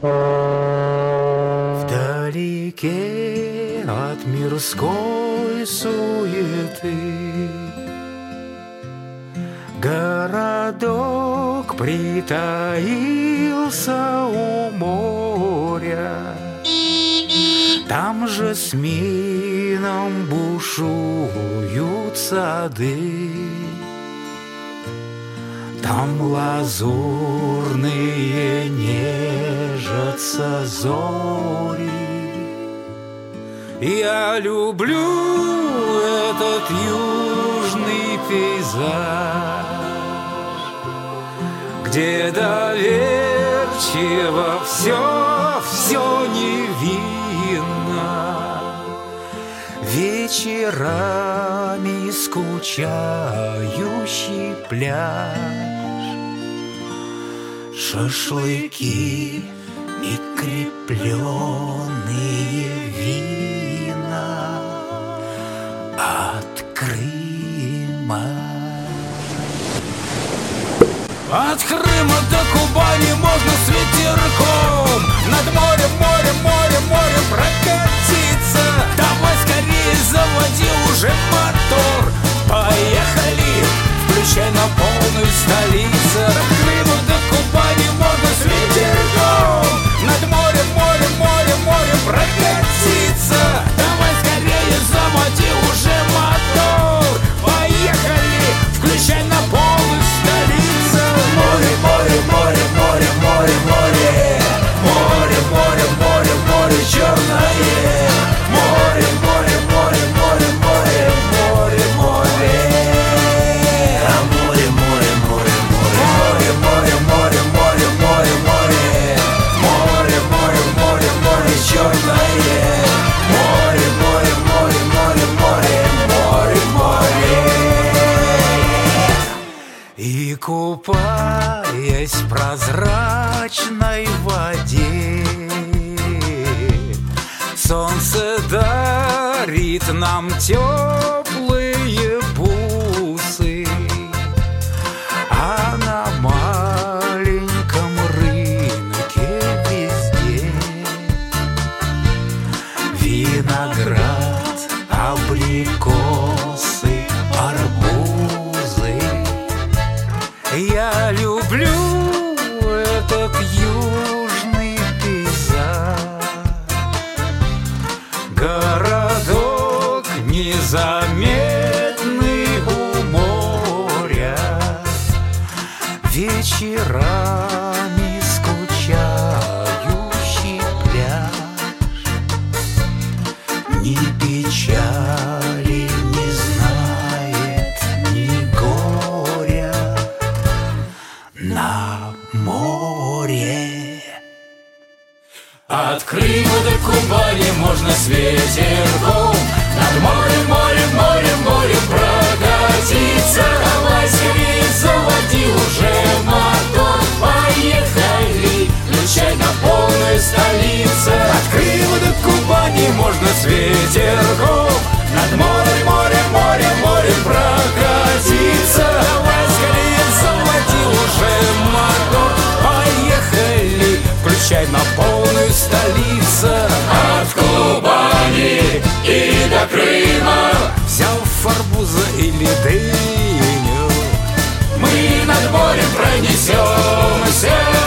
Вдалеке от мирской суеты городок притаился у моря. Там же с жасмином бушуют сады, там лазурные нежатся зори. Я люблю этот южный пейзаж, где доверчиво все невинно. Вечерами скучающий пляж, шашлыки и крепленные вина от Крыма. От Крыма до Кубани можно с ветерком над морем, морем, морем, морем прокатиться. Давай скорее заводи уже мотор, поехали, включай на полную столицу. От Крыма до Кубани можно с ветерком над морем, морем, морем, морем прокатиться. Давай скорее заводи уже мотор, поехали, включай на полную столицу. Море, море, море, море, море, море, море, море, море, море черное. Море, море, море, море, море, море, море. А море, море, море, море, море, море, море, море, море, море, море, море, море черное. Море, море, море, море, море, море, море. И купаясь в прозрачной воде, солнце дарит нам теплые бусы, а на маленьком рынке везде виноград, абрикосы, арбузы. Я люблю этот южный пейзаж, городок незаметный у моря, вечерами скучающий пляж, ни печали не знает, ни горя на море. От Крыма до Кубани можно с ветерком над морем, морем, морем, морем прокатиться. Давай скорее заводи уже мотор, поехали, включай на полную столицу. От Крыма до Кубани можно с ветерком над морем, морем, морем, морем прокатиться. Давай скорее заводи уже мотор, поехали, включай на полную столицу. От Кубани и до Крыма, взяв арбуза или дыню, мы над морем пронесемся.